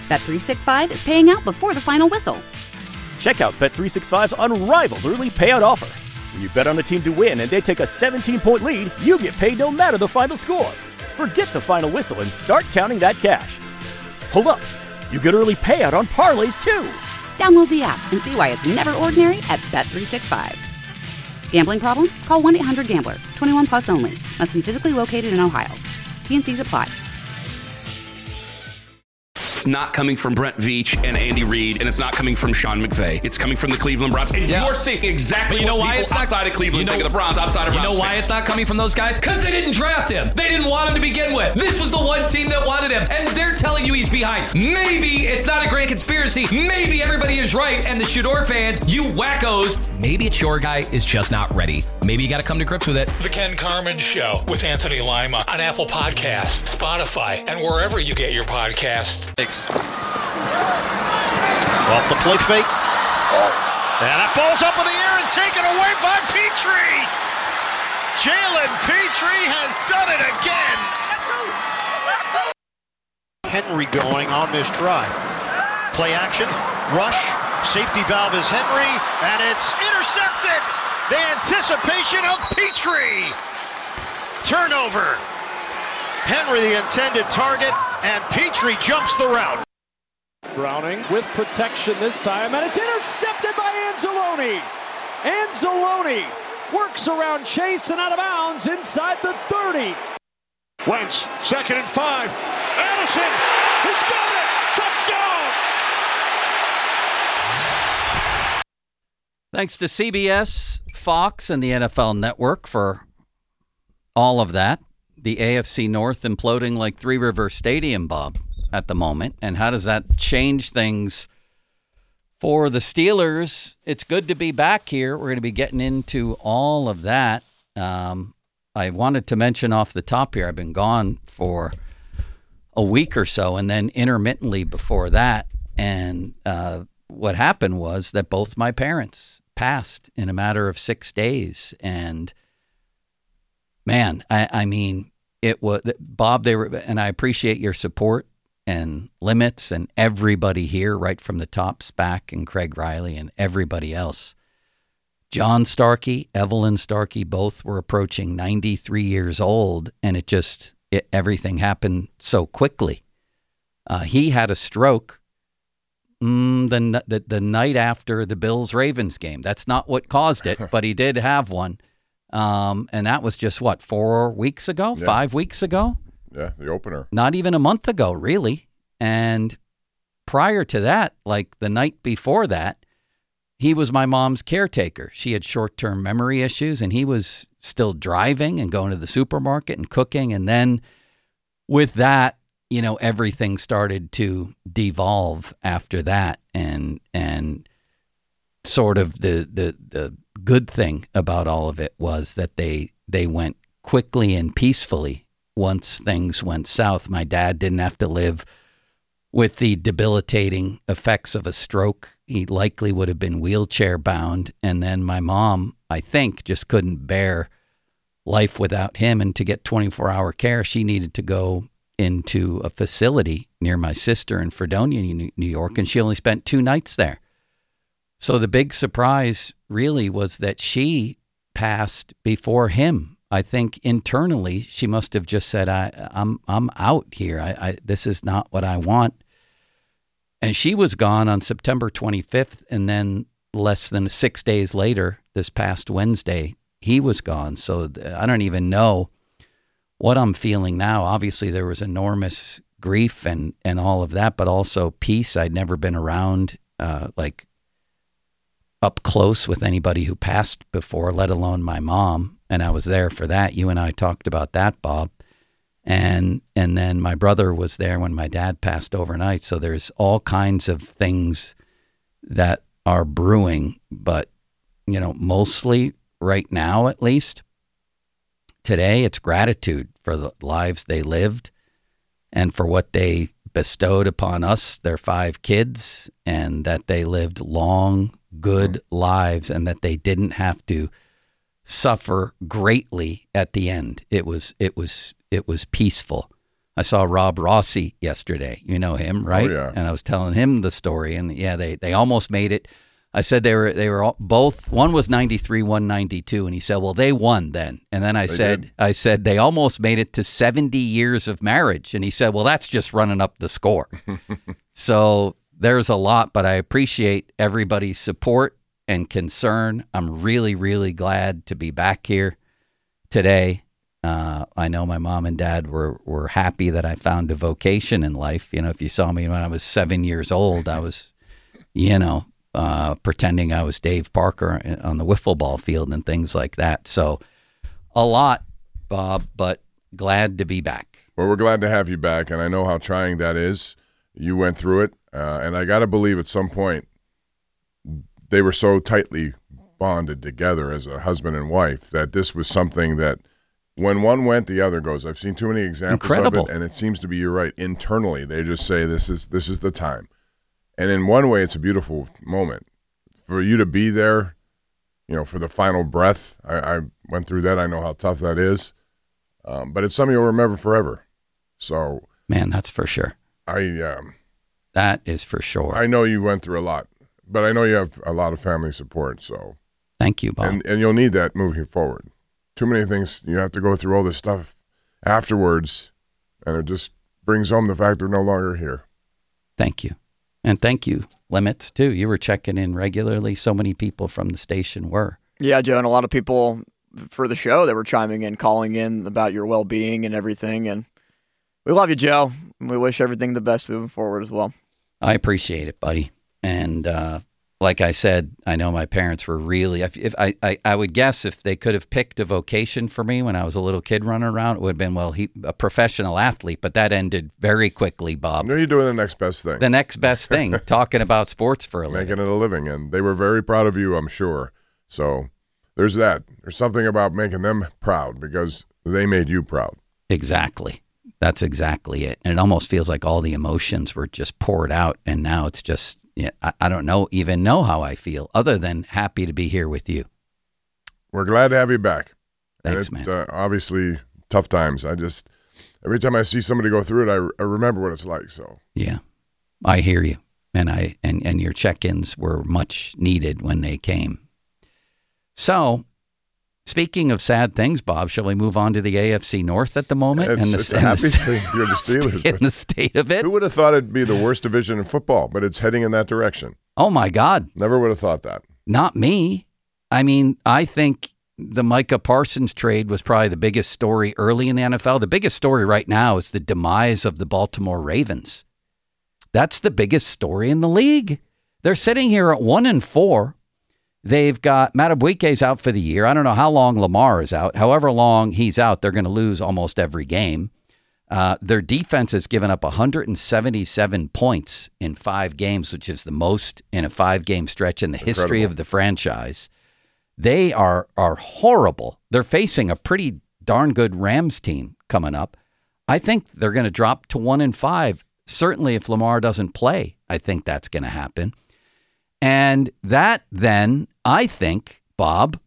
Bet365 is paying out before the final whistle. Check out Bet365's unrivaled early payout offer. When you bet on a team to win and they take a 17-point lead, you get paid no matter the final score. Forget the final whistle and start counting that cash. Hold up. You get early payout on parlays, too. Download the app and see why it's never ordinary at Bet365. Gambling problem? Call 1-800-GAMBLER. 21 plus only. Must be physically located in Ohio. T&Cs apply. It's not coming from Brent Veach and Andy Reid, and it's not coming from Sean McVay. It's coming from the Cleveland Browns. And you're seeing exactly what people outside of Cleveland think of the Browns, outside of Browns. You know why it's not coming from those guys? Because they didn't draft him. They didn't want him to begin with. This was the one team that wanted him, and they're telling you he's behind. Maybe it's not a grand conspiracy. Maybe everybody is right, and the Shador fans, you wackos, maybe it's your guy is just not ready. Maybe you got to come to grips with it. The Ken Carman Show with Anthony Lima on Apple Podcasts, Spotify, and wherever you get your podcasts. Off the play fake. And that ball's up in the air and taken away by Petrie. Jalen Petrie has done it again. Henry going on this drive. Play action, rush, safety valve is Henry, and it's intercepted. The anticipation of Petrie. Turnover. Henry the intended target, and Petrie jumps the route. Browning with protection this time, and it's intercepted by Anzalone. Anzalone works around Chase and out of bounds inside the 30. Wentz, 2nd and 5. Addison, he's got it! Touchdown! Thanks to CBS, Fox, and the NFL Network for all of that. The AFC North imploding like Three River Stadium, Bob, at the moment. And how does that change things for the Steelers? It's good to be back here. We're going to be getting into all of that. I wanted to mention off the top here, I've been gone for a week or so, and then intermittently before that. And what happened was that both my parents passed in a matter of 6 days. And man, I mean, it was Bob. They were, and I appreciate your support and Limits and everybody here, right from the top, SPAC and Craig Riley and everybody else. John Starkey, Evelyn Starkey, both were approaching 93 years old, and everything happened so quickly. He had a stroke the night after the Bills-Ravens game. That's not what caused it, but he did have one. And that was just, 4 weeks ago? Yeah. 5 weeks ago? Yeah, the opener. Not even a month ago, really. And prior to that, like the night before that, he was my mom's caretaker. She had short-term memory issues, and he was still driving and going to the supermarket and cooking. And then with that, everything started to devolve after that. And sort of the good thing about all of it was that they went quickly and peacefully once things went south. My dad didn't have to live with the debilitating effects of a stroke. He likely would have been wheelchair bound. And then my mom, I think, just couldn't bear life without him. And to get 24-hour care, she needed to go into a facility near my sister in Fredonia, New York, and she only spent 2 nights there. So the big surprise really was that she passed before him. I think internally she must have just said, I'm out here. This is not what I want. And she was gone on September 25th, and then less than 6 days later, this past Wednesday, he was gone. So I don't even know what I'm feeling now. Obviously, there was enormous grief and all of that, but also peace. I'd never been around like up close with anybody who passed before, let alone my mom. And I was there for that. You and I talked about that, Bob. And then my brother was there when my dad passed overnight. So there's all kinds of things that are brewing. But, mostly right now, at least, today, it's gratitude for the lives they lived and for what they bestowed upon us, their 5 kids, and that they lived long, good lives and that they didn't have to suffer greatly at the end. It was peaceful. I saw Rob Rossi yesterday. You know him, right? Oh, yeah. And I was telling him the story, and they almost made it. I said they were both. One was 93, one 92, and he said, "Well, they won then." And then I said they almost made it to 70 years of marriage, and he said, "Well, that's just running up the score." So there's a lot, but I appreciate everybody's support and concern. I'm really, really glad to be back here today. I know my mom and dad were happy that I found a vocation in life. You know, if you saw me when I was 7 years old, I was, pretending I was Dave Parker on the wiffle ball field and things like that. So a lot, Bob, but glad to be back. Well, we're glad to have you back, and I know how trying that is. You went through it, and I got to believe at some point they were so tightly bonded together as a husband and wife that this was something that when one went, the other goes. I've seen too many examples of it, and it seems to be, you're right, internally. They just say this is the time. And in one way, it's a beautiful moment. For you to be there, for the final breath, I went through that. I know how tough that is. But it's something you'll remember forever. So, man, that's for sure. That is for sure. I know you went through a lot, but I know you have a lot of family support. So thank you, Bob. And you'll need that moving forward. Too many things, you have to go through all this stuff afterwards, and it just brings home the fact they're no longer here. Thank you. And thank you, Limits, too. You were checking in regularly. So many people from the station were. Yeah, Joe, and a lot of people for the show that were chiming in, calling in about your well-being and everything. And we love you, Joe. And we wish everything the best moving forward as well. I appreciate it, buddy. And like I said, I know my parents were really, if I would guess if they could have picked a vocation for me when I was a little kid running around, it would have been, a professional athlete, but that ended very quickly, Bob. No, you're doing the next best thing. The next best thing, talking about sports for a living. Making it a living, and they were very proud of you, I'm sure. So there's that. There's something about making them proud because they made you proud. Exactly. That's exactly it. And it almost feels like all the emotions were just poured out, and now it's just, I don't even know how I feel other than happy to be here with you. We're glad to have you back. Thanks, and it's, man. Obviously, tough times. Every time I see somebody go through it, I remember what it's like. So yeah, I hear you, and your check-ins were much needed when they came. So, speaking of sad things, Bob, shall we move on to the AFC North at the moment? It's a happy thing if you're the Steelers. In the state of it. Who would have thought it'd be the worst division in football, but it's heading in that direction. Oh, my God. Never would have thought that. Not me. I mean, I think the Micah Parsons trade was probably the biggest story early in the NFL. The biggest story right now is the demise of the Baltimore Ravens. That's the biggest story in the league. They're sitting here at 1-4. They've got Madubuike's out for the year. I don't know how long Lamar is out. However long he's out, they're going to lose almost every game. Their defense has given up 177 points in 5 games, which is the most in a 5-game stretch in the history of the franchise. They are horrible. They're facing a pretty darn good Rams team coming up. I think they're going to drop to 1-5. Certainly if Lamar doesn't play, I think that's going to happen. And that then, I think, Bob,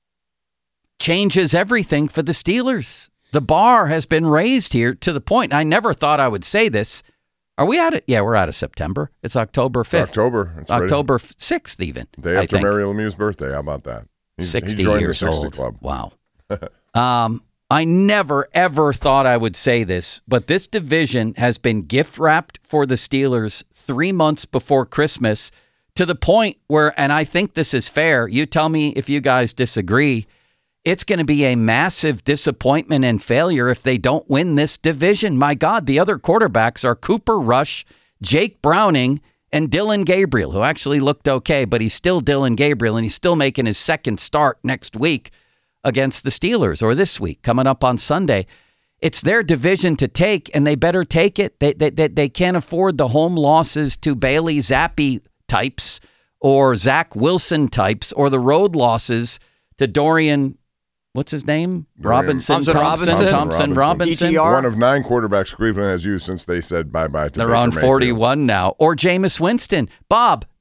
changes everything for the Steelers. The bar has been raised here to the point, I never thought I would say this. Are we out of, we're out of September. It's October 5th. It's October 6th even. Day after Mary Lemieux's birthday. How about that? 60 he joined years the 60 old. Club. Wow. I never, ever thought I would say this, but this division has been gift-wrapped for the Steelers 3 months before Christmas, to the point where, and I think this is fair, you tell me if you guys disagree, it's going to be a massive disappointment and failure if they don't win this division. My God, the other quarterbacks are Cooper Rush, Jake Browning, and Dylan Gabriel, who actually looked okay, but he's still Dylan Gabriel, and he's still making his second start next week against the Steelers, or this week, coming up on Sunday. It's their division to take, and they better take it. They can't afford the home losses to Bailey Zappi types or Zach Wilson types, or the road losses to Dorian, what's his name? Thompson Robinson. One of 9 quarterbacks Cleveland has used since they said bye-bye to They're Baker on Mayfield. 41 now. Or Jameis Winston. Bob,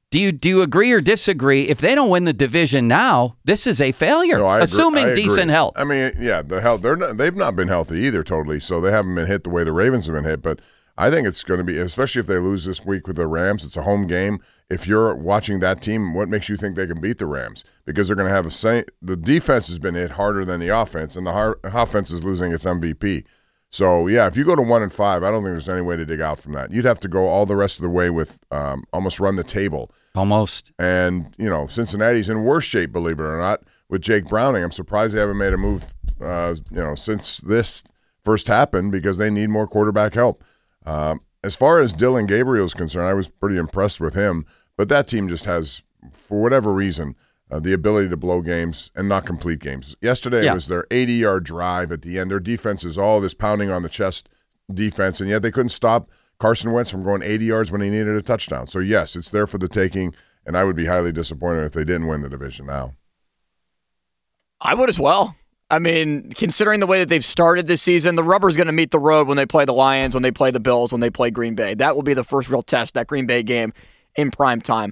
Do you agree or disagree? If they don't win the division now, this is a failure, assuming decent health. I mean, yeah, the health. They've not been healthy either, totally. So they haven't been hit the way the Ravens have been hit. But I think it's going to be, especially if they lose this week with the Rams. It's a home game. If you're watching that team, what makes you think they can beat the Rams? Because they're going to have the defense has been hit harder than the offense, and the offense is losing its MVP. So, yeah, if you go to 1-5, I don't think there's any way to dig out from that. You'd have to go all the rest of the way with almost run the table. Almost. And, Cincinnati's in worse shape, believe it or not, with Jake Browning. I'm surprised they haven't made a move, since this first happened, because they need more quarterback help. As far as Dylan Gabriel is concerned, I was pretty impressed with him. But that team just has, for whatever reason, the ability to blow games and not complete games. Yesterday it was their 80-yard drive at the end. Their defense is all this pounding on the chest defense, and yet they couldn't stop Carson Wentz from going 80 yards when he needed a touchdown. So, yes, it's there for the taking, and I would be highly disappointed if they didn't win the division now. I would as well. I mean, considering the way that they've started this season, the rubber's going to meet the road when they play the Lions, when they play the Bills, when they play Green Bay. That will be the first real test, that Green Bay game in prime time.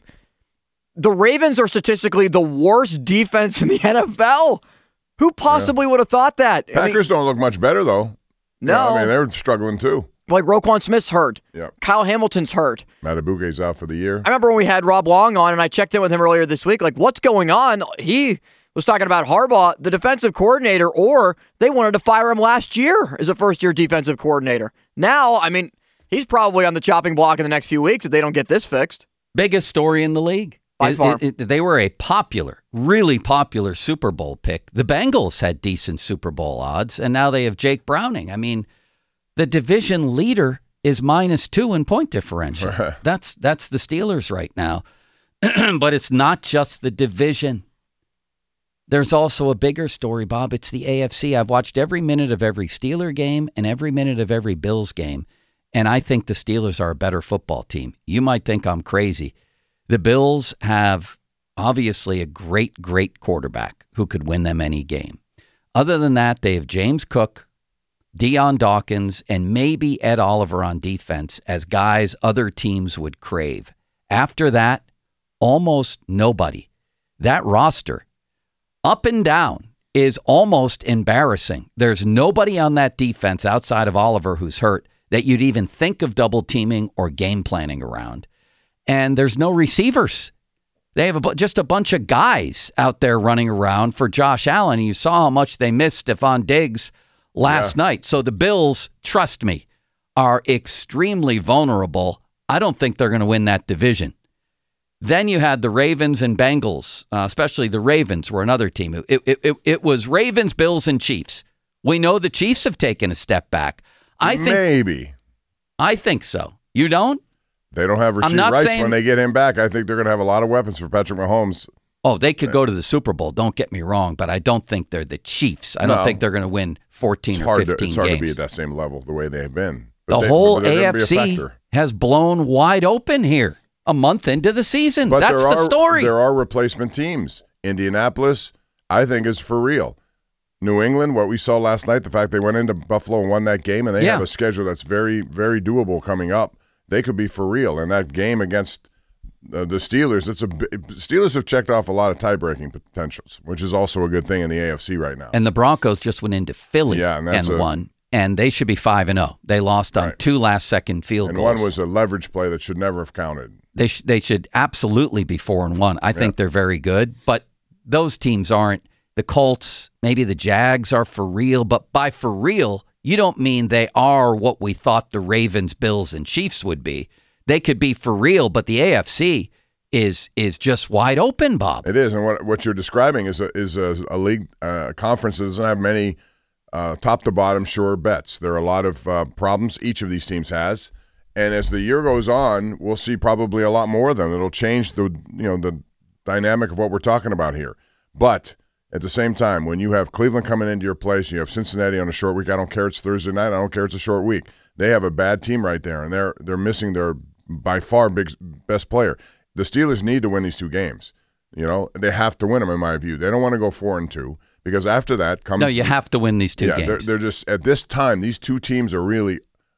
The Ravens are statistically the worst defense in the NFL. Who possibly would have thought that? Packers don't look much better, though. No. They're struggling, too. Like Roquan Smith's hurt. Yep. Kyle Hamilton's hurt. Matabuke's out for the year. I remember when we had Rob Long on, and I checked in with him earlier this week. Like, what's going on? He was talking about Harbaugh, the defensive coordinator, or they wanted to fire him last year as a first-year defensive coordinator. Now, I mean, he's probably on the chopping block in the next few weeks if they don't get this fixed. Biggest story in the league. By far. They were a really popular Super Bowl pick. The Bengals had decent Super Bowl odds, and now they have Jake Browning. I mean, the division leader is -2 in point differential. That's the Steelers right now. But it's not just the division. There's also a bigger story, Bob. It's the AFC. I've watched every minute of every Steeler game and every minute of every Bills game, and I think the Steelers are a better football team. You might think I'm crazy. The Bills have obviously a great quarterback who could win them any game. Other than that, they have James Cook, Deion Dawkins, and maybe Ed Oliver on defense as guys other teams would crave. After that, almost nobody. That roster, up and down, is almost embarrassing. There's nobody on that defense outside of Oliver who's hurt that you'd even think of double teaming or game planning around. And there's no receivers. They have just a bunch of guys out there running around for Josh Allen. And you saw how much they missed Stephon Diggs last night. So the Bills, trust me, are extremely vulnerable. I don't think they're going to win that division. Then you had the Ravens and Bengals, especially the Ravens were another team. It was Ravens, Bills, and Chiefs. We know the Chiefs have taken a step back. I think so. You don't? They don't have Rasheed Rice when they get him back. I think they're going to have a lot of weapons for Patrick Mahomes. Oh, they could go to the Super Bowl. Don't get me wrong, but I don't think they're the Chiefs. I don't think they're going to win 14 or 15 games. It's hard to be at that same level the way they have been. But the whole AFC has blown wide open here a month into the season. But that's the story. There are replacement teams. Indianapolis, I think, is for real. New England, what we saw last night, the fact they went into Buffalo and won that game, and they have a schedule that's very, very doable coming up. They could be for real. And that game against the Steelers, Steelers have checked off a lot of tie-breaking potentials, which is also a good thing in the AFC right now. And the Broncos just went into Philly and won, and they should be 5-0. They lost on 2 last-second field goals. And one was a leverage play that should never have counted. They should absolutely be 4-1. I think they're very good, but those teams aren't. The Colts, maybe the Jags are for real, but by for real, you don't mean they are what we thought the Ravens, Bills, and Chiefs would be. They could be for real, but the AFC is just wide open, Bob. It is, and what you're describing is a league conference that doesn't have many top to bottom sure bets. There are a lot of problems each of these teams has, and as the year goes on, we'll see probably a lot more of them. It'll change the dynamic of what we're talking about here, but. At the same time, when you have Cleveland coming into your place, you have Cincinnati on a short week. I don't care it's Thursday night. I don't care it's a short week. They have a bad team right there, and they're missing their by far best player. The Steelers need to win these 2 games. They have to win them in my view. They don't want to go 4-2 because after that comes. No, you have to win these 2 games. They're just at this time. These 2 teams are really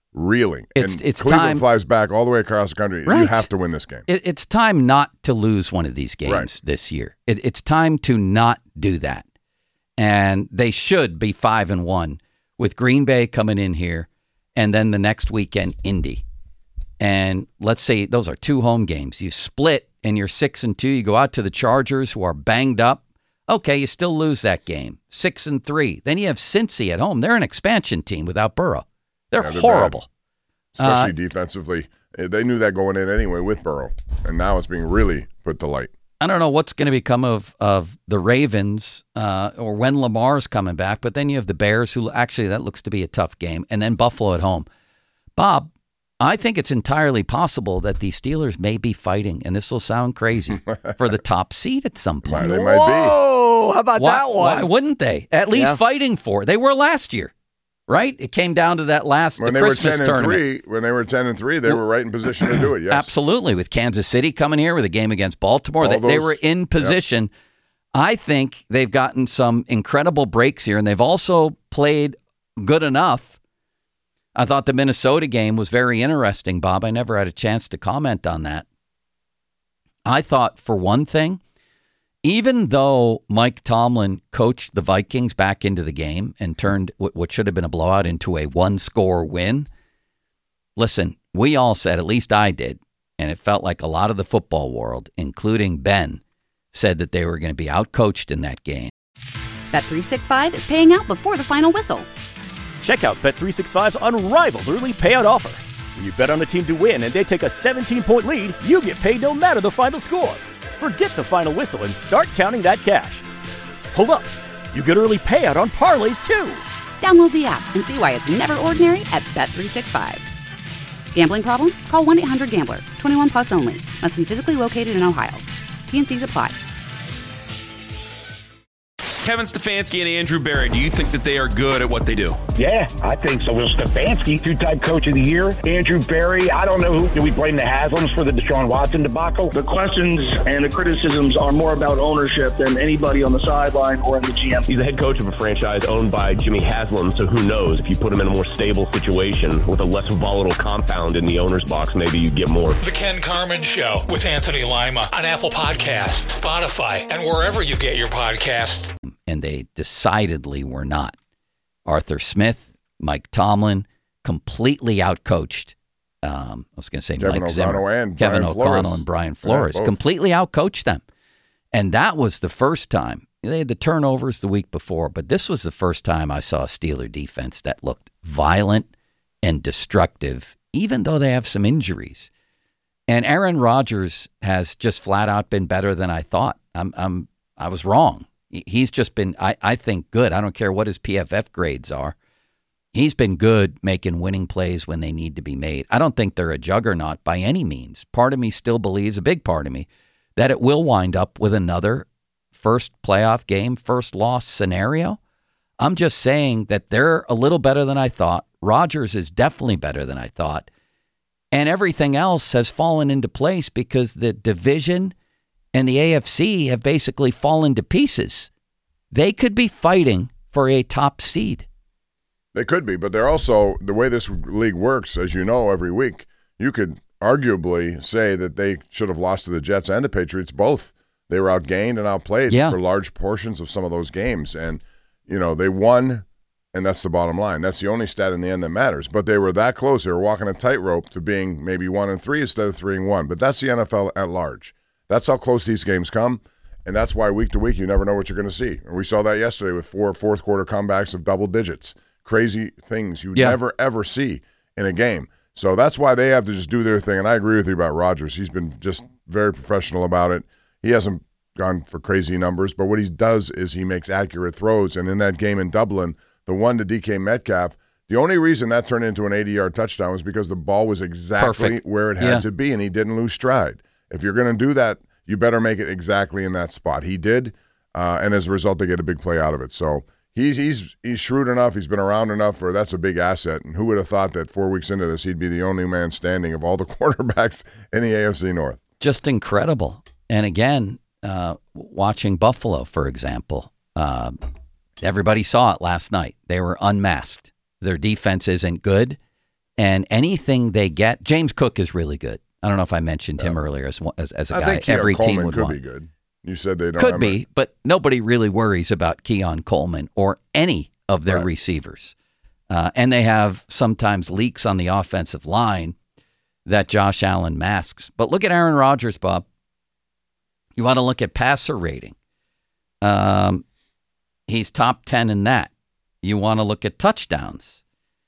reeling. It's Cleveland time. flies back all the way across the country. Right. You have to win this game. It's time not to lose one of these games this year. It's time to not do that. And they should be 5-1 with Green Bay coming in here, and then the next weekend, Indy. And let's say those are 2 home games. You split and you're 6-2. You go out to the Chargers, who are banged up. Okay, you still lose that game. 6-3. Then you have Cincy at home. They're an expansion team without Burrow. They're horrible. Bad. Especially defensively. They knew that going in anyway with Burrow. And now it's being really put to light. I don't know what's going to become of the Ravens or when Lamar's coming back, but then you have the Bears, who actually that looks to be a tough game, and then Buffalo at home. Bob, I think it's entirely possible that the Steelers may be fighting, and this will sound crazy, for the top seed at some point. They might be. Whoa, how about that one? Why wouldn't they? At least fighting for it. They were last year, right? It came down to that last Christmas tournament. When they were 10-3, they were right in position to do it, yes. Absolutely. With Kansas City coming here with a game against Baltimore, they were in position. Yep. I think they've gotten some incredible breaks here, and they've also played good enough. I thought the Minnesota game was very interesting, Bob. I never had a chance to comment on that. I thought, for one thing, even though Mike Tomlin coached the Vikings back into the game and turned what should have been a blowout into a 1-score win, listen, we all said, at least I did, and it felt like a lot of the football world, including Ben, said that they were going to be outcoached in that game. Bet365 is paying out before the final whistle. Check out Bet365's unrivaled early payout offer. When you bet on a team to win and they take a 17-point lead, you get paid no matter the final score. Forget the final whistle and start counting that cash. Hold up. You get early payout on parlays, too. Download the app and see why it's never ordinary at Bet365. Gambling problem? Call 1-800-GAMBLER. 21 plus only. Must be physically located in Ohio. T&Cs apply. Kevin Stefanski and Andrew Berry, do you think that they are good at what they do? Yeah, I think so. Will Stefanski, 2-time coach of the year. Andrew Berry, I don't know who. Do we blame the Haslams for the Deshaun Watson debacle? The questions and the criticisms are more about ownership than anybody on the sideline or in the GM. He's the head coach of a franchise owned by Jimmy Haslam, so who knows? If you put him in a more stable situation with a less volatile compound in the owner's box, maybe you get more. The Ken Carman Show with Anthony Lima on Apple Podcasts, Spotify, and wherever you get your podcasts. And they decidedly were not. Arthur Smith, Mike Tomlin, completely outcoached. I was going to say Kevin Mike Zimmer, Kevin O'Connell, and Brian Flores. Completely outcoached them. And that was the first time. They had the turnovers the week before, but this was the first time I saw a Steeler defense that looked violent and destructive, even though they have some injuries. And Aaron Rodgers has just flat out been better than I thought. I was wrong. He's just been, I think, good. I don't care what his PFF grades are. He's been good making winning plays when they need to be made. I don't think they're a juggernaut by any means. Part of me still believes, a big part of me, that it will wind up with another first playoff game, first loss scenario. I'm just saying that they're a little better than I thought. Rodgers is definitely better than I thought. And everything else has fallen into place because the division and the AFC have basically fallen to pieces. They could be fighting for a top seed. They could be, but they're also, the way this league works, as you know, every week, you could arguably say that they should have lost to the Jets and the Patriots both. They were outgained and outplayed for large portions of some of those games. And, you know, they won, and that's the bottom line. That's the only stat in the end that matters. But they were that close. They were walking a tightrope to being maybe 1-3 instead of 3-1. But that's the NFL at large. That's how close these games come, and that's why week to week you never know what you're going to see. And we saw that yesterday with 4 fourth-quarter comebacks of double digits. Crazy things you never, ever see in a game. So that's why they have to just do their thing. And I agree with you about Rodgers. He's been just very professional about it. He hasn't gone for crazy numbers, but what he does is he makes accurate throws. And in that game in Dublin, the one to DK Metcalf, the only reason that turned into an 80-yard touchdown was because the ball was exactly where it had to be, and he didn't lose stride. If you're going to do that, you better make it exactly in that spot. He did, and as a result, they get a big play out of it. So he's shrewd enough. He's been around enough where that's a big asset. And who would have thought that 4 weeks into this, he'd be the only man standing of all the quarterbacks in the AFC North? Just incredible. And again, watching Buffalo, for example, everybody saw it last night. They were unmasked. Their defense isn't good. And anything they get, James Cook is really good. I don't know if I mentioned him earlier as a I guy think every Keon team Coleman would could want. be good. You said they don't Could have be, but nobody really worries about Keon Coleman or any of their receivers. And they have sometimes leaks on the offensive line that Josh Allen masks. But look at Aaron Rodgers, Bob. You want to look at passer rating. He's top 10 in that. You want to look at touchdowns.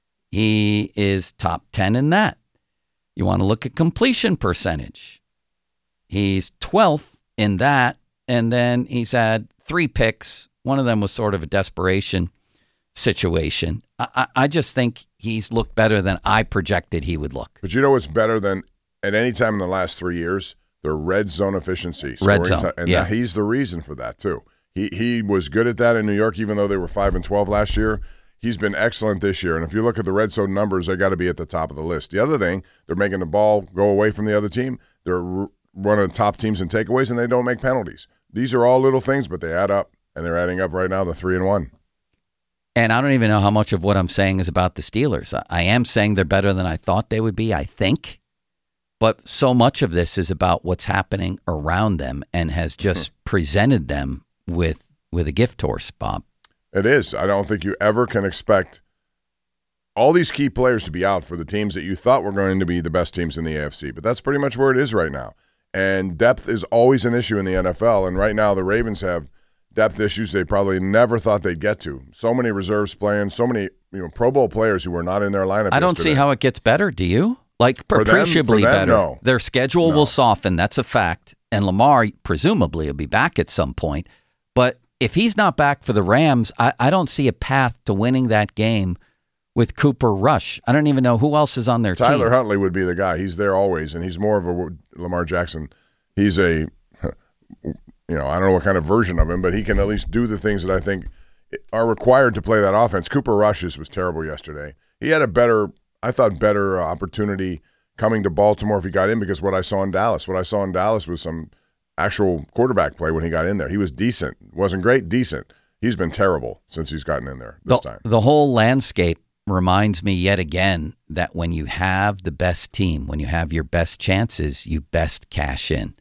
He is top 10 in that. You want to look at completion percentage. He's 12th in that. And then he's had 3 picks. One of them was sort of a desperation situation. I just think he's looked better than I projected he would look. But you know what's better than at any time in the last 3 years? The red zone efficiency. Red zone, and he's the reason for that, too. He was good at that in New York, even though they were 5-12 last year. He's been excellent this year. And if you look at the red zone numbers, they got to be at the top of the list. The other thing, they're making the ball go away from the other team. They're one of the top teams in takeaways, and they don't make penalties. These are all little things, but they add up, and they're adding up right now to 3-1. And I don't even know how much of what I'm saying is about the Steelers. I am saying they're better than I thought they would be, I think. But so much of this is about what's happening around them and has just presented them with a gift horse, Bob. It is. I don't think you ever can expect all these key players to be out for the teams that you thought were going to be the best teams in the AFC. But that's pretty much where it is right now. And depth is always an issue in the NFL. And right now the Ravens have depth issues they probably never thought they'd get to. So many reserves playing, so many Pro Bowl players who were not in their lineup. I don't see how it gets better. Do you? Like appreciably better. No. Their schedule will soften. That's a fact. And Lamar presumably will be back at some point. But if he's not back for the Rams, I don't see a path to winning that game with Cooper Rush. I don't even know who else is on their team. Tyler Huntley would be the guy. He's there always, and he's more of a Lamar Jackson. He's a, I don't know what kind of version of him, but he can at least do the things that I think are required to play that offense. Cooper Rush was terrible yesterday. He had a better opportunity coming to Baltimore if he got in because what I saw in Dallas was some actual quarterback play when he got in there. He was decent. Wasn't great, decent. He's been terrible since he's gotten in there this time. The whole landscape reminds me yet again that when you have the best team, when you have your best chances, you best cash in.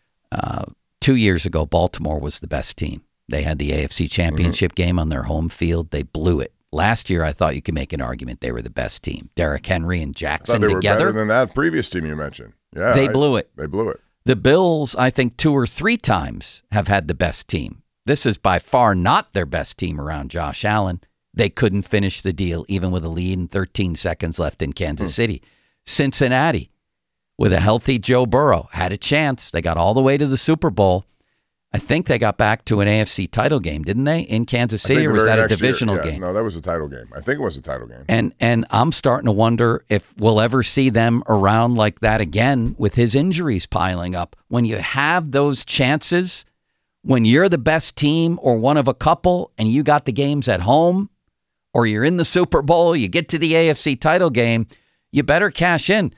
2 years ago, Baltimore was the best team. They had the AFC Championship game on their home field. They blew it. Last year, I thought you could make an argument they were the best team. Derrick Henry and Jackson they together. were better than that previous team you mentioned. Yeah, They blew it. They blew it. The Bills, I think 2 or 3 times have had the best team. This is by far not their best team around Josh Allen. They couldn't finish the deal even with a lead and 13 seconds left in Kansas City. Cincinnati, with a healthy Joe Burrow, had a chance. They got all the way to the Super Bowl. I think they got back to an AFC title game, didn't they, in Kansas City, or was that a divisional game? No, that was a title game. I think it was a title game. And I'm starting to wonder if we'll ever see them around like that again with his injuries piling up. When you have those chances, when you're the best team or one of a couple and you got the games at home or you're in the Super Bowl, you get to the AFC title game, you better cash in.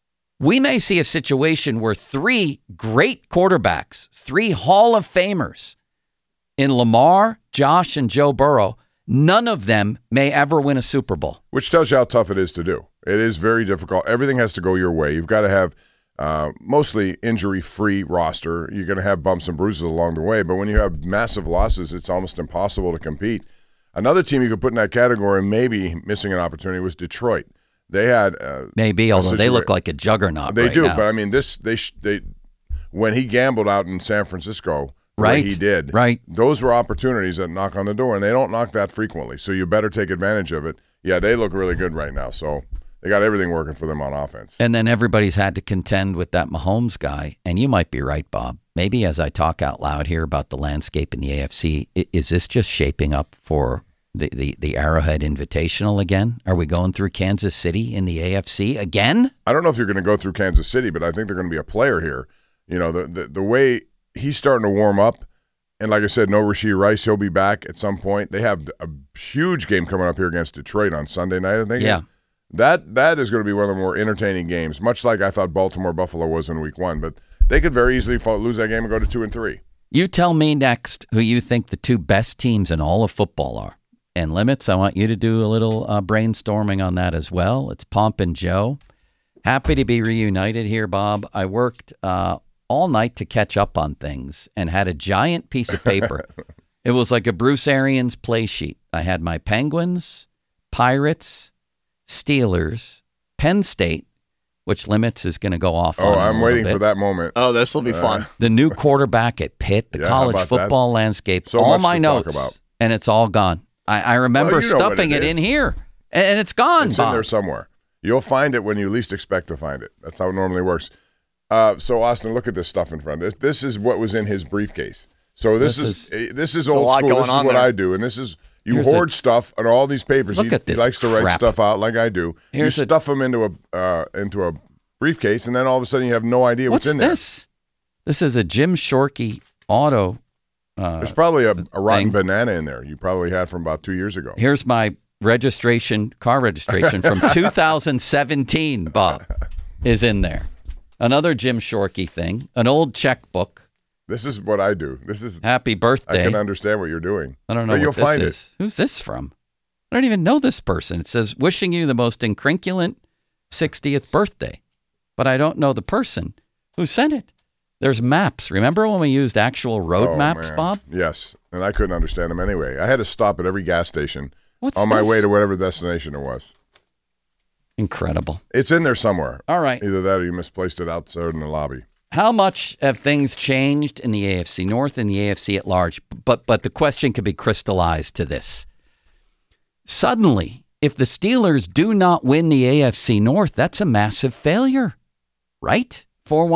We may see a situation where 3 great quarterbacks, 3 Hall of Famers in Lamar, Josh, and Joe Burrow, none of them may ever win a Super Bowl. Which tells you how tough it is to do. It is very difficult. Everything has to go your way. You've got to have mostly injury-free roster. You're going to have bumps and bruises along the way, but when you have massive losses, it's almost impossible to compete. Another team you could put in that category, maybe missing an opportunity, was Detroit. They had maybe, although they look like a juggernaut. They right do, now. but I mean, they when he gambled out in San Francisco, right? He did, right. Those were opportunities that knock on the door, and they don't knock that frequently. So you better take advantage of it. Yeah, they look really good right now. So they got everything working for them on offense. And then everybody's had to contend with that Mahomes guy. And you might be right, Bob. Maybe as I talk out loud here about the landscape in the AFC, is this just shaping up for the Arrowhead Invitational again? Are we going through Kansas City in the AFC again? I don't know if you're going to go through Kansas City, but I think they're going to be a player here. You know, the way he's starting to warm up, and like I said, no Rashee Rice, he'll be back at some point. They have a huge game coming up here against Detroit on Sunday night, I think. Yeah. That is going to be one of the more entertaining games, much like I thought Baltimore-Buffalo was in week 1, but they could very easily lose that game and go to 2-3. You tell me next who you think the 2 best teams in all of football are. and limits. I want you to do a little brainstorming on that as well. It's Pomp and Joe. Happy to be reunited here, Bob. I worked all night to catch up on things and had a giant piece of paper. It was like a Bruce Arians play sheet. I had my Penguins, Pirates, Steelers, Penn State, which Limits is going to go off on. Oh, I'm waiting for that moment. Oh, this will be fun. The new quarterback at Pitt, the college football landscape, so all much my to notes, talk about. And it's all gone. I remember stuffing it in here, and it's gone, It's Bob. in there somewhere. You'll find it when you least expect to find it. That's how it normally works. So, Austin, look at this stuff in front. This is what was in his briefcase. So this is old school. This is what I do, and this is hoard stuff and all these papers. Look at this He likes to write crap. stuff out like I do. You stuff them into a briefcase, and then all of a sudden you have no idea what's in there. This? This is a Jim Shorkey auto. There's probably a rotten banana in there. You probably had from about 2 years ago. Here's my car registration from 2017, Bob, is in there. Another Jim Shorkey thing, an old checkbook. This is what I do. This is happy birthday. I can understand what you're doing. I don't know but you'll what this find is. it. Who's this from? I don't even know this person. It says, wishing you the most incrinculant 60th birthday. But I don't know the person who sent it. There's maps. Remember when we used actual road maps, man. Bob? Yes, and I couldn't understand them anyway. I had to stop at every gas station What's on my this? way to whatever destination it was. Incredible. It's in there somewhere. All right. Either that or you misplaced it outside in the lobby. How much have things changed in the AFC North and the AFC at large? But the question could be crystallized to this. Suddenly, if the Steelers do not win the AFC North, that's a massive failure, right?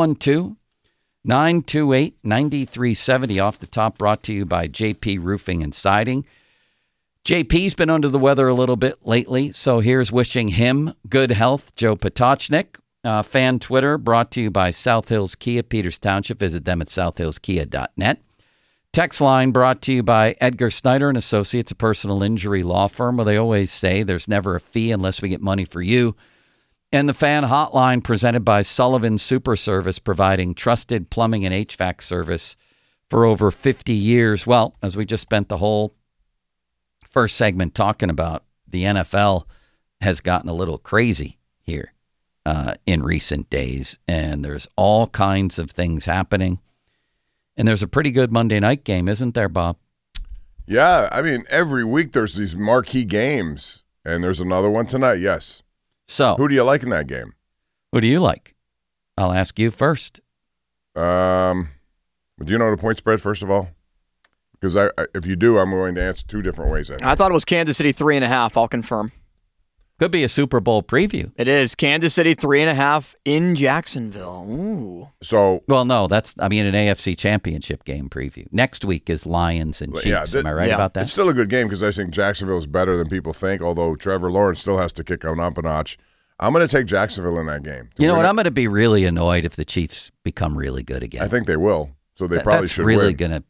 412-928-9370 off the top, brought to you by JP Roofing and Siding. JP's been under the weather a little bit lately, so here's wishing him good health, Joe Potocznik. Fan Twitter brought to you by South Hills Kia, Peters Township. Visit them at southhillskia.net. Text line brought to you by Edgar Snyder and Associates, a personal injury law firm, where they always say there's never a fee unless we get money for you. And the fan hotline presented by Sullivan Super Service, providing trusted plumbing and HVAC service for over 50 years. Well, as we just spent the whole first segment talking about, the NFL has gotten a little crazy here in recent days, and there's all kinds of things happening. And there's a pretty good Monday night game, isn't there, Bob? Yeah, I mean, every week there's these marquee games, and there's another one tonight, yes. So, who do you like in that game? Who do you like? I'll ask you first. Do you know the point spread, first of all? Because if you do, I'm going to answer two different ways. I thought it was Kansas City 3.5. I'll confirm. Could be a Super Bowl preview. It is Kansas City 3.5 in Jacksonville. Ooh. So, well, no, an AFC Championship game preview. Next week is Lions and Chiefs. Am I right about that? It's still a good game because I think Jacksonville is better than people think, although Trevor Lawrence still has to kick on up a notch. I'm going to take Jacksonville in that game. You know what? I'm going to be really annoyed if the Chiefs become really good again. I think they will, so they probably should win. That's really going to,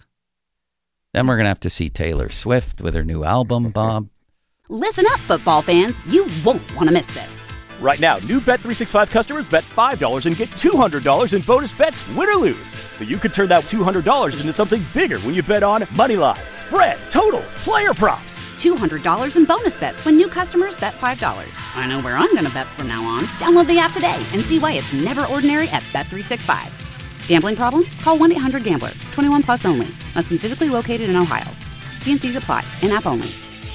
Then we're going to have to see Taylor Swift with her new album, Bob. Listen up, football fans. You won't want to miss this. Right now, new Bet365 customers bet $5 and get $200 in bonus bets, win or lose. So you could turn that $200 into something bigger when you bet on Moneyline, spread, totals, player props. $200 in bonus bets when new customers bet $5. I know where I'm going to bet from now on. Download the app today and see why it's never ordinary at Bet365. Gambling problem? Call 1-800-GAMBLER. 21 plus only. Must be physically located in Ohio. T&Cs apply. In-app only.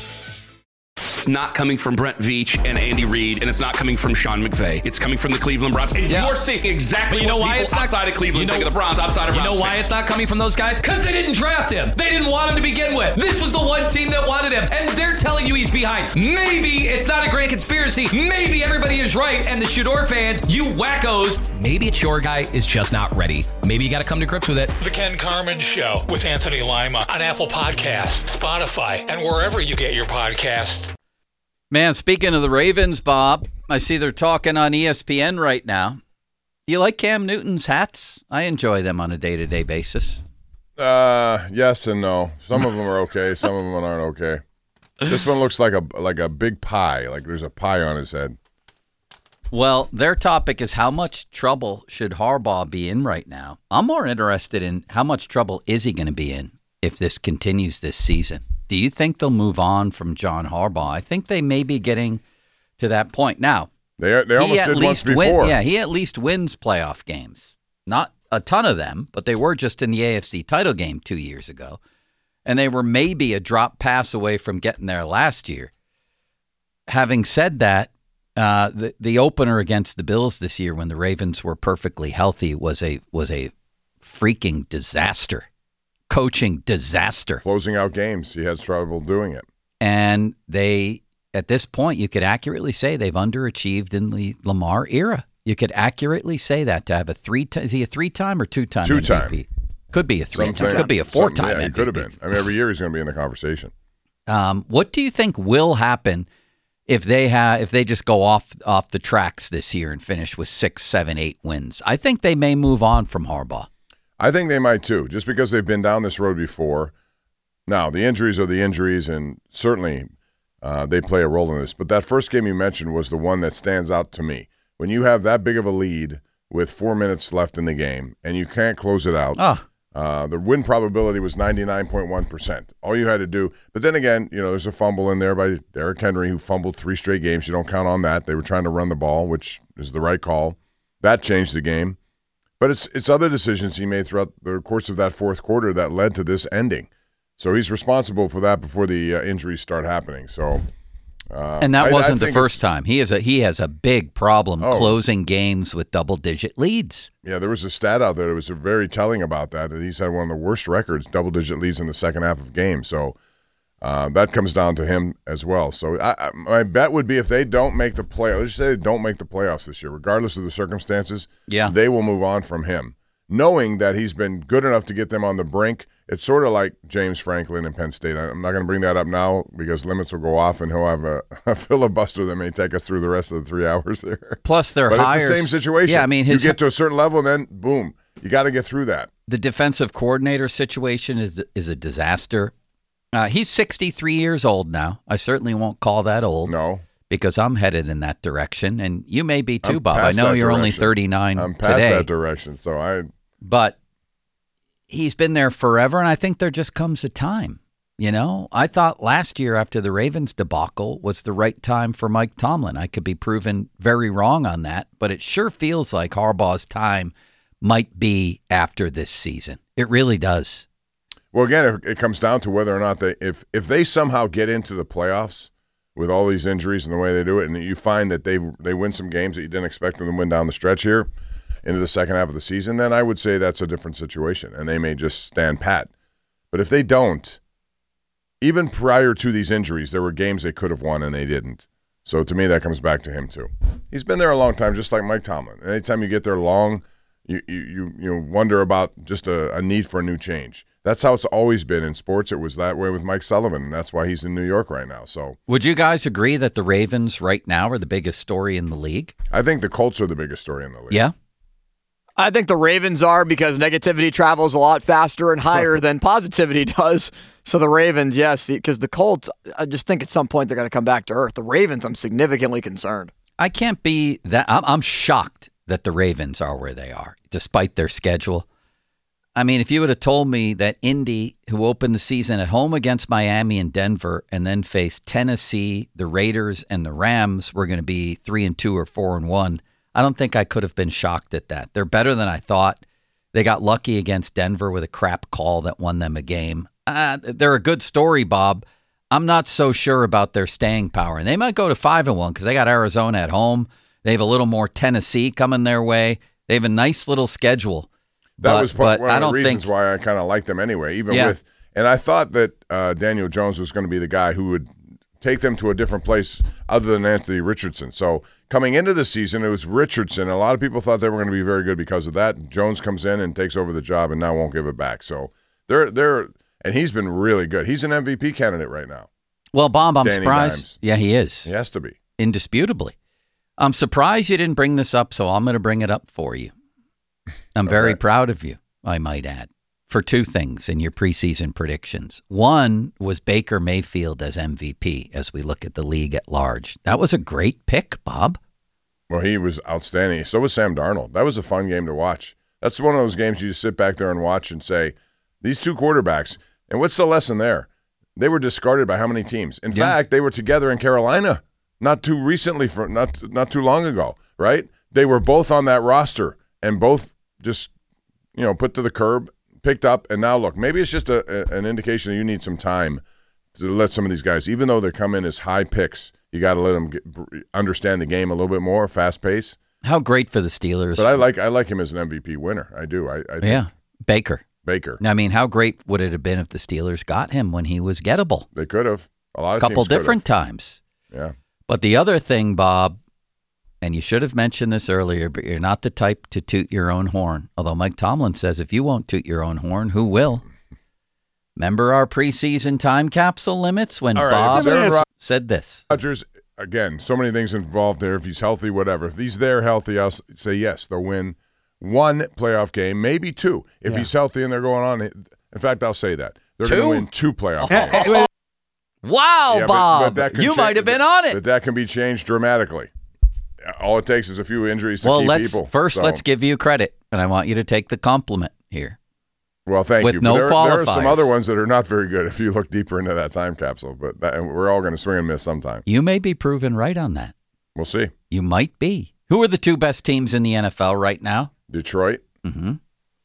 It's not coming from Brent Veach and Andy Reid, and it's not coming from Sean McVay. It's coming from the Cleveland Browns. And you're seeing exactly you know what why people it's not outside of Cleveland think of the Browns, outside of Browns. You know why fans. it's not coming from those guys? Because they didn't draft him. They didn't want him to begin with. This was the one team that wanted him, and they're telling you he's behind. Maybe it's not a grand conspiracy. Maybe everybody is right, and the Shador fans, you wackos, maybe it's your guy is just not ready. Maybe you got to come to grips with it. The Ken Carman Show with Anthony Lima on Apple Podcasts, Spotify, and wherever you get your podcasts. Man, speaking of the Ravens, Bob, I see they're talking on ESPN right now. Do you like Cam Newton's hats? I enjoy them on a day-to-day basis. Yes and no. Some of them are okay. Some of them aren't okay. This one looks like a big pie, like there's a pie on his head. Well, their topic is how much trouble should Harbaugh be in right now? I'm more interested in how much trouble is he going to be in if this continues this season. Do you think they'll move on from John Harbaugh? I think they may be getting to that point. Now, they almost did once before. He at least wins playoff games. Not a ton of them, but they were just in the AFC title game 2 years ago. And they were maybe a drop pass away from getting there last year. Having said that, the opener against the Bills this year when the Ravens were perfectly healthy was a freaking disaster. Coaching disaster. Closing out games. He has trouble doing it. And at this point, you could accurately say they've underachieved in the Lamar era. You could accurately say that to have a is he a 3-time or 2-time Two-time. MVP? Could be a 3-time. Could be a 4-time MVP. Yeah, he could have been. I mean, every year he's going to be in the conversation. What do you think will happen if they just go off the tracks this year and finish with 6, 7, 8 wins? I think they may move on from Harbaugh. I think they might too, just because they've been down this road before. Now, the injuries are the injuries, and certainly they play a role in this. But that first game you mentioned was the one that stands out to me. When you have that big of a lead with 4 minutes left in the game and you can't close it out, the win probability was 99.1%. All you had to do, but then again, there's a fumble in there by Derrick Henry who fumbled 3 straight games. You don't count on that. They were trying to run the ball, which is the right call. That changed the game. But it's other decisions he made throughout the course of that fourth quarter that led to this ending. So he's responsible for that before the injuries start happening. So, and that wasn't the first time. He has a big problem closing games with double-digit leads. Yeah, there was a stat out there that was very telling about that he's had one of the worst records, double-digit leads in the second half of games. So that comes down to him as well. So my bet would be if they don't make the playoffs, let's say they don't make the playoffs this year, regardless of the circumstances, they will move on from him, knowing that he's been good enough to get them on the brink. It's sort of like James Franklin in Penn State. I'm not going to bring that up now because limits will go off and he'll have a filibuster that may take us through the rest of the 3 hours there. Plus, they're hires. It's the same situation. Yeah, I mean, you get to a certain level and then, boom, you got to get through that. The defensive coordinator situation is a disaster. He's 63 years old now. I certainly won't call that old. No. Because I'm headed in that direction, and you may be too, Bob. I know you're only 39 I'm past today. that direction, But he's been there forever, and I think there just comes a time. I thought last year after the Ravens debacle was the right time for Mike Tomlin. I could be proven very wrong on that, but it sure feels like Harbaugh's time might be after this season. It really does. Well, again, it comes down to whether or not if they somehow get into the playoffs with all these injuries and the way they do it, and you find that they win some games that you didn't expect them to win down the stretch here into the second half of the season, then I would say that's a different situation, and they may just stand pat. But if they don't, even prior to these injuries, there were games they could have won and they didn't. So to me, that comes back to him too. He's been there a long time, just like Mike Tomlin. Anytime you get there long, you wonder about just a need for a new change. That's how it's always been in sports. It was that way with Mike Sullivan, and that's why he's in New York right now. So, would you guys agree that the Ravens right now are the biggest story in the league? I think the Colts are the biggest story in the league. Yeah? I think the Ravens are because negativity travels a lot faster and higher than positivity does. So the Ravens, yes, because the Colts, I just think at some point they're going to come back to earth. The Ravens, I'm significantly concerned. I can't be that. I'm shocked that the Ravens are where they are, despite their schedule. I mean, if you would have told me that Indy, who opened the season at home against Miami and Denver and then faced Tennessee, the Raiders, and the Rams were going to be 3-2 or 4-1, I don't think I could have been shocked at that. They're better than I thought. They got lucky against Denver with a crap call that won them a game. They're a good story, Bob. I'm not so sure about their staying power. And they might go to 5-1 because they got Arizona at home. They have a little more Tennessee coming their way. They have a nice little schedule. That was one of the reasons why I kind of liked them anyway. And I thought that Daniel Jones was going to be the guy who would take them to a different place other than Anthony Richardson. So coming into the season, it was Richardson. A lot of people thought they were going to be very good because of that. Jones comes in and takes over the job and now won't give it back. So and he's been really good. He's an MVP candidate right now. Well, Bob, I'm Danny surprised. Dimes. Yeah, he is. He has to be. Indisputably. I'm surprised you didn't bring this up, so I'm going to bring it up for you. I'm very proud of you, I might add, for two things in your preseason predictions. One was Baker Mayfield as MVP as we look at the league at large. That was a great pick, Bob. Well, he was outstanding. So was Sam Darnold. That was a fun game to watch. That's one of those games you just sit back there and watch and say, these two quarterbacks, and what's the lesson there? They were discarded by how many teams? In fact, they were together in Carolina not too long ago, right? They were both on that roster and both just, put to the curb, picked up, and now look, maybe it's just an indication that you need some time to let some of these guys, even though they come in as high picks, you got to let them understand the game a little bit more, fast pace. How great for the Steelers. But I like him as an MVP winner. I do. I think Baker. I mean, how great would it have been if the Steelers got him when he was gettable? They could have. A lot of couple teams could different have. times. Yeah. But the other thing, Bob, and you should have mentioned this earlier, but you're not the type to toot your own horn. Although Mike Tomlin says if you won't toot your own horn, who will? Remember our preseason time capsule limits when Bob said this? Rodgers, again, so many things involved there. If he's healthy, whatever. If he's there healthy, I'll say yes, they'll win one playoff game, maybe two. If he's healthy and they're going on. In fact, I'll say that. They're going to win 2 playoff games. Wow, Bob. But you might have been on it. But that can be changed dramatically. All it takes is a few injuries to keep people. Let's give you credit, and I want you to take the compliment here. Well, thank you. With no qualifiers. There are some other ones that are not very good if you look deeper into that time capsule, but we're all going to swing and miss sometime. You may be proven right on that. We'll see. You might be. Who are the 2 best teams in the NFL right now? Detroit. Mm-hmm.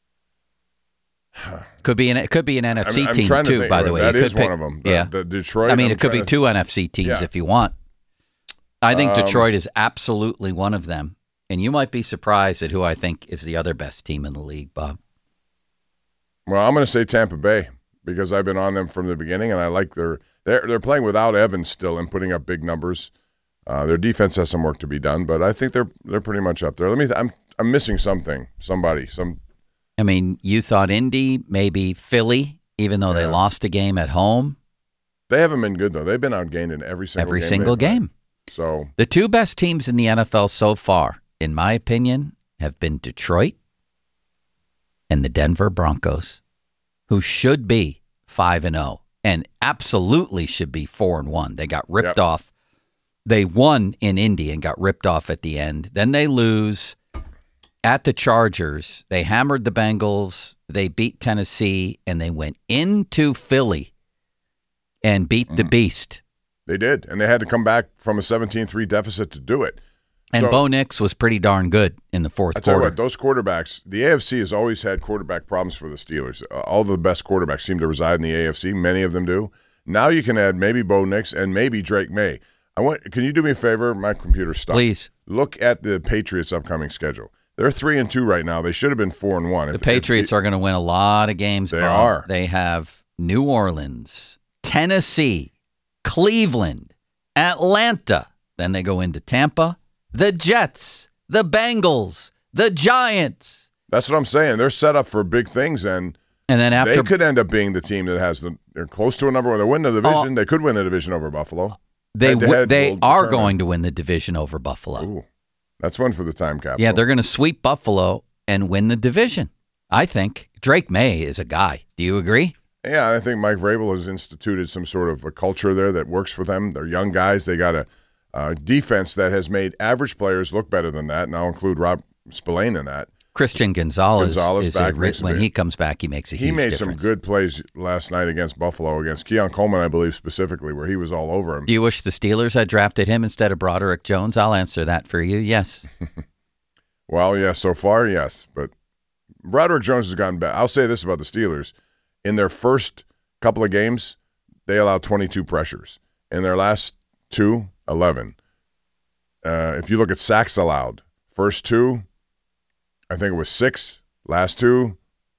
Could be an NFC team trying to too. think, by the way, that you is could pick, one of them. Yeah, the Detroit. I mean, it could be 2 NFC teams if you want. I think Detroit is absolutely one of them, and you might be surprised at who I think is the other best team in the league, Bob. Well, I'm going to say Tampa Bay because I've been on them from the beginning, and I like they're playing without Evans still and putting up big numbers. Their defense has some work to be done, but I think they're pretty much up there. I'm missing something. I mean, you thought Indy, maybe Philly, even though they lost a game at home. They haven't been good though. They've been outgained in every single game. So the 2 best teams in the NFL so far, in my opinion, have been Detroit and the Denver Broncos, who should be 5-0 and absolutely should be 4-1. They got ripped off. They won in Indy and got ripped off at the end. Then they lose at the Chargers. They hammered the Bengals. They beat Tennessee, and they went into Philly and beat the Beast. They did, and they had to come back from a 17-3 deficit to do it. And Bo Nix was pretty darn good in the fourth quarter. I tell you what, those quarterbacks, the AFC has always had quarterback problems for the Steelers. All the best quarterbacks seem to reside in the AFC. Many of them do. Now you can add maybe Bo Nix and maybe Drake May. Can you do me a favor? My computer's stuck. Please. Look at the Patriots' upcoming schedule. They're 3-2 right now. They should have been 4-1. The Patriots are going to win a lot of games. They are. They have New Orleans, Tennessee, Cleveland, Atlanta. Then they go into Tampa, the Jets, the Bengals, the Giants. That's what I'm saying. They're set up for big things, and then after they could end up being the team that has they're close to a number 1. They win the division. They could win the division over Buffalo. They are going to win the division over Buffalo. Ooh, that's one for the time capsule. Yeah, they're going to sweep Buffalo and win the division. I think Drake May is a guy. Do you agree? Yeah, I think Mike Vrabel has instituted some sort of a culture there that works for them. They're young guys. They got a defense that has made average players look better than that, and I'll include Rob Spillane in that. Christian Gonzalez is back when he comes back, he makes a huge difference. He made some good plays last night against Buffalo, against Keon Coleman, I believe, specifically, where he was all over him. Do you wish the Steelers had drafted him instead of Broderick Jones? I'll answer that for you, yes. Well, yeah, so far, yes. But Broderick Jones has gotten better. I'll say this about the Steelers. In their first couple of games, they allowed 22 pressures. In their last 2, 11. If you look at sacks allowed, first 2, I think it was 6. Last 2,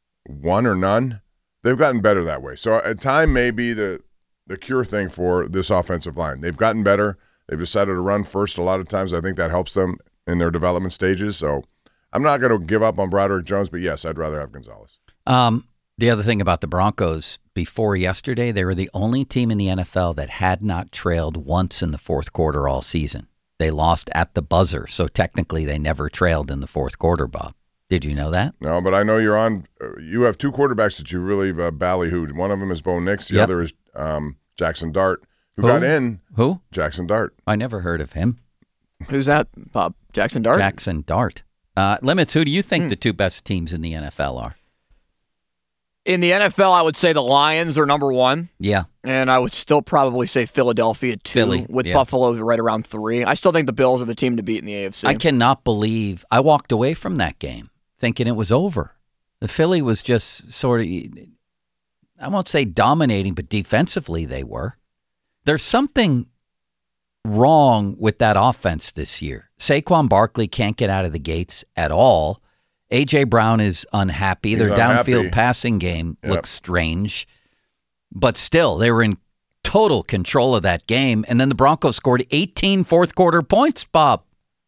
1 or none. They've gotten better that way. So at time may be the cure thing for this offensive line. They've gotten better. They've decided to run first a lot of times. I think that helps them in their development stages. So I'm not going to give up on Broderick Jones, but yes, I'd rather have Gonzalez. The other thing about the Broncos, before yesterday, they were the only team in the NFL that had not trailed once in the fourth quarter all season. They lost at the buzzer, so technically they never trailed in the fourth quarter, Bob. Did you know that? No, but I know you're on. You have 2 quarterbacks that you really ballyhooed. One of them is Bo Nix. The other is Jackson Dart, who got in. Who? Jackson Dart. I never heard of him. Who's that, Bob? Jackson Dart? Jackson Dart. Limits, who do you think the 2 best teams in the NFL are? In the NFL, I would say the Lions are number 1. Yeah. And I would still probably say Philadelphia 2, with Buffalo right around 3. I still think the Bills are the team to beat in the AFC. I cannot believe I walked away from that game thinking it was over. The Philly was just sort of, I won't say dominating, but defensively they were. There's something wrong with that offense this year. Saquon Barkley can't get out of the gates at all. A.J. Brown is unhappy. Their downfield passing game looks strange. But still, they were in total control of that game. And then the Broncos scored 18 fourth-quarter points, Bob.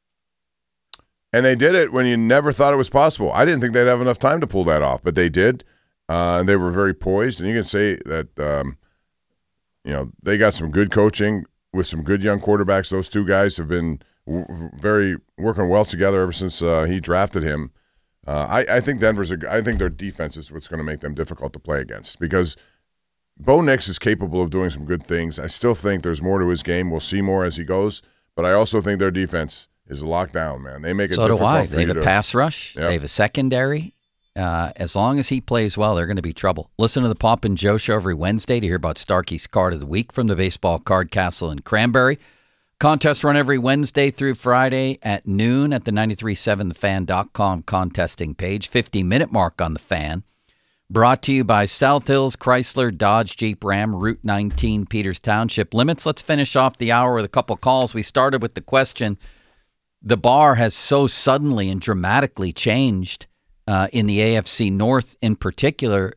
And they did it when you never thought it was possible. I didn't think they'd have enough time to pull that off, but they did. And they were very poised. And you can say that, they got some good coaching with some good young quarterbacks. Those two guys have been working well together ever since he drafted him. I think I think their defense is what's going to make them difficult to play against because Bo Nix is capable of doing some good things. I still think there's more to his game. We'll see more as he goes, but I also think their defense is locked down, man. They make it difficult. So do I. They have a pass rush. Yep. They have a secondary. As long as he plays well, they're going to be trouble. Listen to the Pop and Joe Show every Wednesday to hear about Starkey's Card of the Week from the Baseball Card Castle in Cranberry. Contests run every Wednesday through Friday at noon at the 937thefan.com contesting page. 50-minute mark on the Fan. Brought to you by South Hills Chrysler Dodge Jeep Ram Route 19 Peters Township Limits. Let's finish off the hour with a couple calls. We started with the question. The bar has so suddenly and dramatically changed in the AFC North in particular.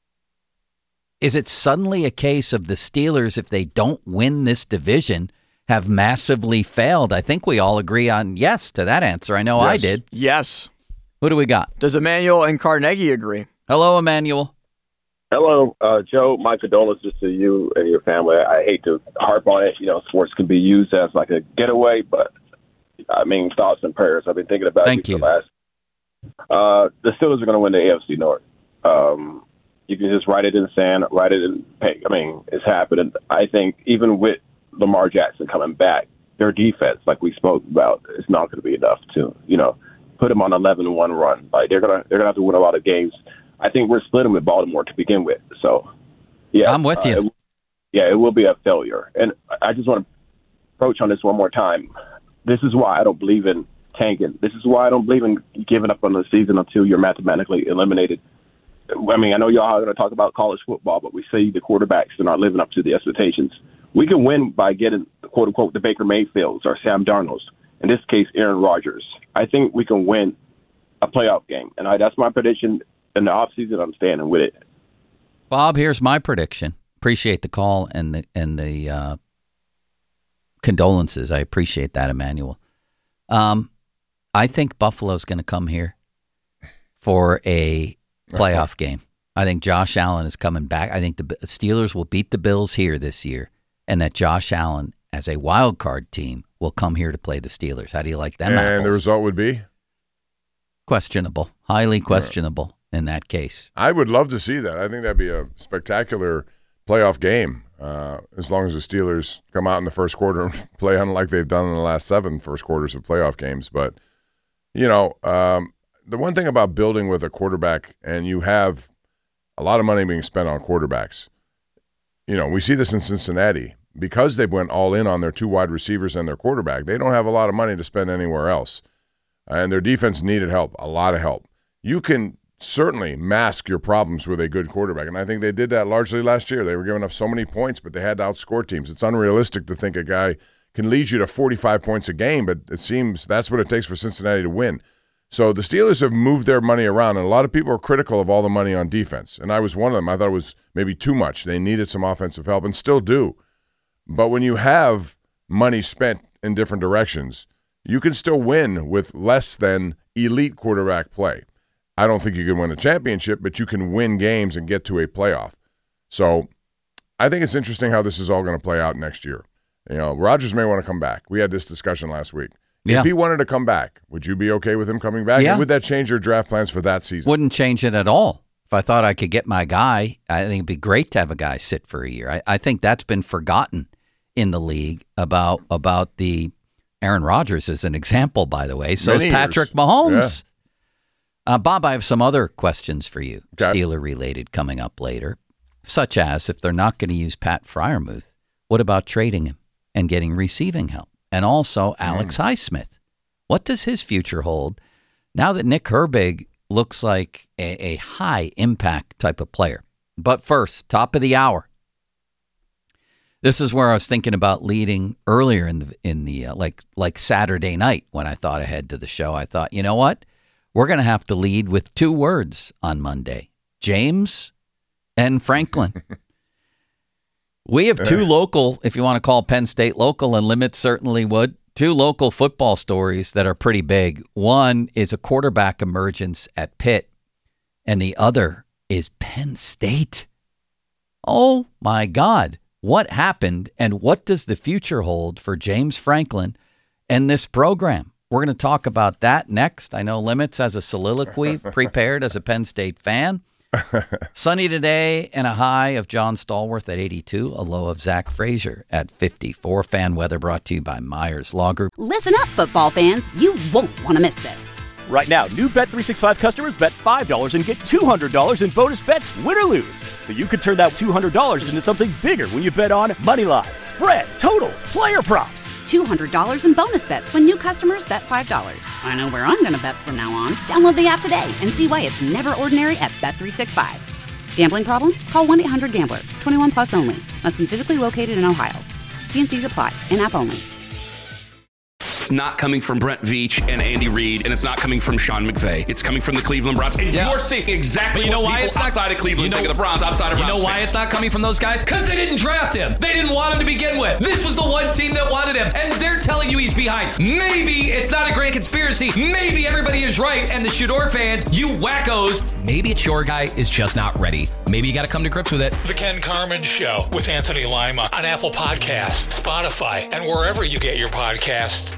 Is it suddenly a case of the Steelers, if they don't win this division, have massively failed? I think we all agree on yes to that answer. I know I did. Yes. Who do we got? Does Emmanuel and Carnegie agree? Hello, Emmanuel. Hello, Joe. My condolences to you and your family. I hate to harp on it. Sports can be used as like a getaway, but thoughts and prayers. I've been thinking about Thank you. The Steelers are going to win the AFC North. You can just write it in the sand, write it in paint. It's happening. I think even with Lamar Jackson coming back, their defense, like we spoke about, is not going to be enough to, put them on an 11-1 run. Like they're gonna have to win a lot of games. I think we're splitting with Baltimore to begin with. So, yeah, I'm with you. It will be a failure. And I just want to approach on this one more time. This is why I don't believe in tanking. This is why I don't believe in giving up on the season until you're mathematically eliminated. I know y'all are going to talk about college football, but we see the quarterbacks are not living up to the expectations. We can win by getting, quote unquote, the Baker Mayfields or Sam Darnolds. In this case, Aaron Rodgers. I think we can win a playoff game, and that's my prediction in the offseason. I'm standing with it. Bob, here's my prediction. Appreciate the call and the condolences. I appreciate that, Emmanuel. I think Buffalo's going to come here for a playoff game. I think Josh Allen is coming back. I think the Steelers will beat the Bills here this year, and that Josh Allen, as a wild card team, will come here to play the Steelers. How do you like them apples? And the result would be? Questionable. Highly questionable in that case. I would love to see that. I think that'd be a spectacular playoff game, as long as the Steelers come out in the first quarter and play unlike they've done in the last 7 first quarters of playoff games. But, the one thing about building with a quarterback, and you have a lot of money being spent on quarterbacks, we see this in Cincinnati. Because they went all in on their 2 wide receivers and their quarterback, they don't have a lot of money to spend anywhere else. And their defense needed help, a lot of help. You can certainly mask your problems with a good quarterback, and I think they did that largely last year. They were giving up so many points, but they had to outscore teams. It's unrealistic to think a guy can lead you to 45 points a game, but it seems that's what it takes for Cincinnati to win. So the Steelers have moved their money around, and a lot of people are critical of all the money on defense, and I was one of them. I thought it was maybe too much. They needed some offensive help and still do. But when you have money spent in different directions, you can still win with less than elite quarterback play. I don't think you can win a championship, but you can win games and get to a playoff. So I think it's interesting how this is all going to play out next year. Rodgers may want to come back. We had this discussion last week. Yeah. If he wanted to come back, would you be okay with him coming back? Yeah. And would that change your draft plans for that season? Wouldn't change it at all. If I thought I could get my guy, I think it'd be great to have a guy sit for a year. I think that's been forgotten in the league about the Aaron Rodgers as an example, by the way. So is Patrick Mahomes. Bob, I have some other questions for you, Okay. Steeler-related, coming up later, such as if they're not going to use Pat Freiermuth, what about trading him and getting receiving help? And also Alex Highsmith. What does his future hold now that Nick Herbig looks like a high-impact type of player? But first, top of the hour. This is where I was thinking about leading earlier in the like Saturday night when I thought ahead to the show. I thought, you know what? We're going to have to lead with 2 words on Monday. James and Franklin. We have 2 local, if you want to call Penn State local, and Limit certainly would, 2 local football stories that are pretty big. One is a quarterback emergence at Pitt, and the other is Penn State. Oh, my God. What happened, and what does the future hold for James Franklin and this program? We're going to talk about that next. I know Limits has a soliloquy prepared as a Penn State fan. Sunny today and a high of John Stallworth at 82, a low of Zach Frazier at 54. Fan weather brought to you by Myers Law Group. Listen up, football fans. You won't want to miss this. Right now, new Bet365 customers bet $5 and get $200 in bonus bets, win or lose. So you could turn that $200 into something bigger when you bet on money line, spread, totals, player props. $200 in bonus bets when new customers bet $5. I know where I'm going to bet from now on. Download the app today and see why it's never ordinary at Bet365. Gambling problem? Call 1-800-GAMBLER. 21 plus only. Must be physically located in Ohio. T&Cs apply. In-app only. It's not coming from Brent Veach and Andy Reid, and it's not coming from Sean McVay. It's coming from the Cleveland Browns. And you're seeing exactly you know what why people it's not outside of Cleveland think of the Browns, outside of Browns. You know why fans. it's not coming from those guys? Because they didn't draft him. They didn't want him to begin with. This was the one team that wanted him, and they're telling you he's behind. Maybe it's not a grand conspiracy. Maybe everybody is right, and the Shador fans, you wackos, maybe it's your guy is just not ready. Maybe you got to come to grips with it. The Ken Carman Show with Anthony Lima on Apple Podcasts, Spotify, and wherever you get your podcasts.